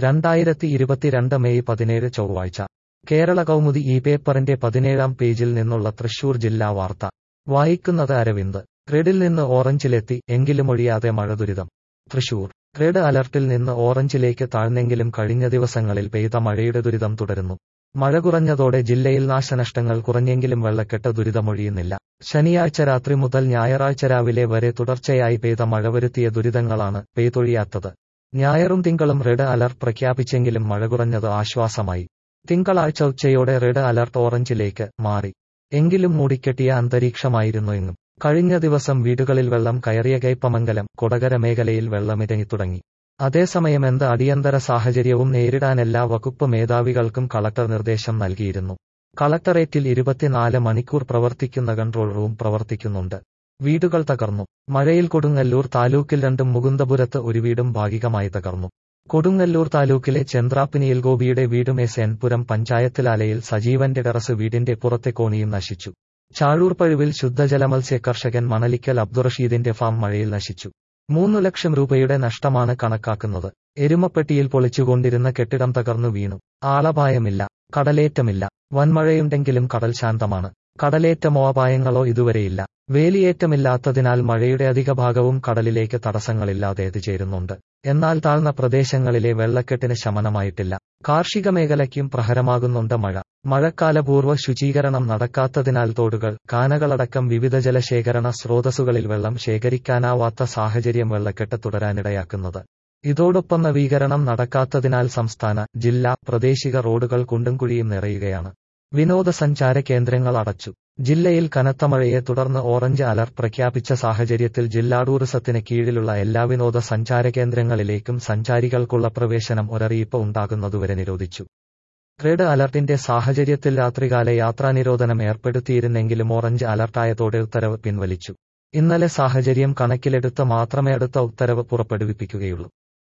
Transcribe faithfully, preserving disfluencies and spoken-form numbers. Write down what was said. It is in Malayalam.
രണ്ടായിരത്തി ഇരുപത്തിരണ്ട് മെയ് പതിനേഴ് ചൊവ്വാഴ്ച കേരള കൗമുദി ഈ പേപ്പറിന്റെ പതിനേഴാം പേജിൽ നിന്നുള്ള തൃശൂർ ജില്ലാ വാർത്ത വായിക്കുന്നത് അരവിന്ദ്. റെഡിൽ നിന്ന് ഓറഞ്ചിലെത്തി, എങ്കിലും ഒഴിയാതെ മഴ ദുരിതം. തൃശൂർ റെഡ് അലർട്ടിൽ നിന്ന് ഓറഞ്ചിലേക്ക് താഴ്ന്നെങ്കിലും കഴിഞ്ഞ ദിവസങ്ങളിൽ പെയ്ത മഴയുടെ ദുരിതം തുടരുന്നു. മഴ കുറഞ്ഞതോടെ ജില്ലയിൽ നാശനഷ്ടങ്ങൾ കുറഞ്ഞെങ്കിലും വെള്ളക്കെട്ട് ദുരിതമൊഴിയുന്നില്ല. ശനിയാഴ്ച രാത്രി മുതൽ ഞായറാഴ്ച രാവിലെ വരെ തുടർച്ചയായി പെയ്ത മഴ വരുത്തിയ ദുരിതങ്ങളാണ് പെയ്തൊഴിയാത്തത്. ഞായറും തിങ്കളും റെഡ് അലർട്ട് പ്രഖ്യാപിച്ചെങ്കിലും മഴ കുറഞ്ഞത് ആശ്വാസമായി. തിങ്കളാഴ്ച ഉച്ചയോടെ റെഡ് അലർട്ട് ഓറഞ്ചിലേക്ക് മാറി. എങ്കിലും മൂടിക്കെട്ടിയ അന്തരീക്ഷമായിരുന്നു എങ്ങും. കഴിഞ്ഞ ദിവസം വീടുകളിൽ വെള്ളം കയറിയ കയ്പമംഗലം, കൊടകര മേഖലയിൽ വെള്ളമിറങ്ങിത്തുടങ്ങി. അതേസമയം എന്ത് അടിയന്തര സാഹചര്യവും നേരിടാൻ എല്ലാ വകുപ്പ് മേധാവികൾക്കും കളക്ടർ നിർദ്ദേശം നൽകിയിരുന്നു. കളക്ടറേറ്റിൽ ഇരുപത്തിനാല് മണിക്കൂർ പ്രവർത്തിക്കുന്ന കൺട്രോൾ റൂം പ്രവർത്തിക്കുന്നുണ്ട്. വീടുകൾ തകർന്നു. മഴയിൽ കൊടുങ്ങല്ലൂർ താലൂക്കിൽ രണ്ടും മുകുന്ദപുരത്ത് ഒരു വീടും ഭാഗികമായി തകർന്നു. കൊടുങ്ങല്ലൂർ താലൂക്കിലെ ചെന്ത്രാപ്പിനിയിൽ ഗോപിയുടെ വീടും എസ് എൻ പുരം പഞ്ചായത്തിലാലയിൽ സജീവന്റെ ടെറസ് വീടിന്റെ പുറത്തെ കോണിയും നശിച്ചു. ചാഴൂർ പഴുവിൽ ശുദ്ധജല മത്സ്യ കർഷകൻ മണലിക്കൽ അബ്ദുറഷീദിന്റെ ഫാം മഴയിൽ നശിച്ചു. മൂന്നു ലക്ഷം രൂപയുടെ നഷ്ടമാണ് കണക്കാക്കുന്നത്. എരുമപ്പെട്ടിയിൽ പൊളിച്ചുകൊണ്ടിരുന്ന കെട്ടിടം തകർന്നു വീണു. ആളപായമില്ല, കടലേറ്റമില്ല. വൻമഴയുണ്ടെങ്കിലും കടൽ ശാന്തമാണ്. കടലേറ്റമോ അപായങ്ങളോ ഇതുവരെയില്ല. വേലിയേറ്റമില്ലാത്തതിനാൽ മഴയുടെ അധിക ഭാഗവും കടലിലേക്ക് തടസ്സങ്ങളില്ലാതെ എത്തിച്ചേരുന്നുണ്ട്. എന്നാൽ താഴ്ന്ന പ്രദേശങ്ങളിലെ വെള്ളക്കെട്ടിന് ശമനമായിട്ടില്ല. കാർഷിക മേഖലയ്ക്കും പ്രഹരമാകുന്നുണ്ട് മഴ. മഴക്കാലപൂർവ്വ ശുചീകരണം നടക്കാത്തതിനാൽ തോടുകൾ, കാനകളടക്കം വിവിധ ജലശേഖരണ സ്രോതസ്സുകളിൽ വെള്ളം ശേഖരിക്കാനാവാത്ത സാഹചര്യം വെള്ളക്കെട്ട് തുടരാനിടയാക്കുന്നത്. ഇതോടൊപ്പം നവീകരണം നടക്കാത്തതിനാൽ സംസ്ഥാന, ജില്ലാ, പ്രാദേശിക റോഡുകൾ കുണ്ടും കുഴിയും നിറയുകയാണ്. വിനോദസഞ്ചാര കേന്ദ്രങ്ങൾ അടച്ചു. ജില്ലയിൽ കനത്ത മഴയെ തുടർന്ന് ഓറഞ്ച് അലർട്ട് പ്രഖ്യാപിച്ച സാഹചര്യത്തിൽ ജില്ലാ ടൂറിസത്തിന് കീഴിലുള്ള എല്ലാ വിനോദസഞ്ചാര കേന്ദ്രങ്ങളിലേക്കും സഞ്ചാരികൾക്കുള്ള പ്രവേശനം ഒരറിയിപ്പ് ഉണ്ടാകുന്നതുവരെ നിരോധിച്ചു. റെഡ് അലർട്ടിന്റെ സാഹചര്യത്തിൽ രാത്രികാല യാത്രാനിരോധനം ഏർപ്പെടുത്തിയിരുന്നെങ്കിലും ഓറഞ്ച് അലർട്ടായതോടെ ഉത്തരവ് പിൻവലിച്ചു. ഇന്നലെ സാഹചര്യം കണക്കിലെടുത്ത് മാത്രമേ അടുത്ത ഉത്തരവ് പുറപ്പെടുവിപ്പിക്കുകയുള്ളൂ.